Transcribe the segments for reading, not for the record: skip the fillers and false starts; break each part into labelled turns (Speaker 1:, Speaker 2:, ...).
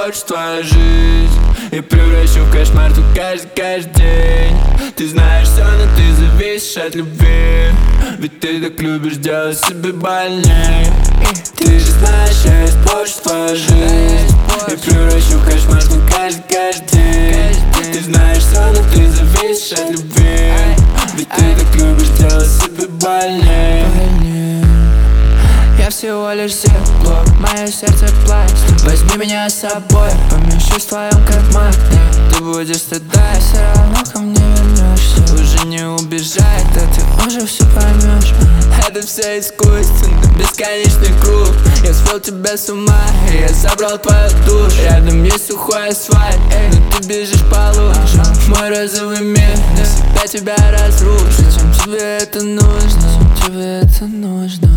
Speaker 1: испорчу твою жизнь и превращу в кошмар тут каждый день. Ты знаешь все, но ты зависишь от любви, ведь ты так любишь делать себе больнее. Ты же знаешь, я испорчу твою жизнь и превращу в кошмар тут каждый день. Ты знаешь все, но ты зависишь от любви, ведь ты так любишь делать себе больнее.
Speaker 2: Я всего лишь зеркало, мое сердце пластик. Возьми меня с собой, помещусь в твоем кармане. Ты будешь тогда, и все равно ко мне вернешься. Уже не убежать, да ты уже все поймешь. Это все искусственно, бесконечный круг. Я свел тебя с ума, и я забрал твою душу. Рядом есть сухой асфальт, но ты бежишь по лужам. Мой розовый мир навсегда тебя разрушит. Зачем тебе это нужно? Зачем тебе это нужно?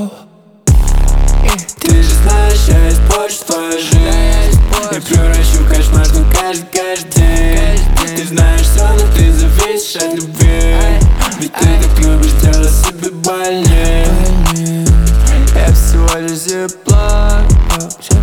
Speaker 1: Ты же знаешь, я испорчу твою жизнь и превращу в кошмар тут каждый день. Ты знаешь все, но ты зависишь от любви, ведь ты так любишь делать себе больнее.
Speaker 2: Я всего лишь зиплок.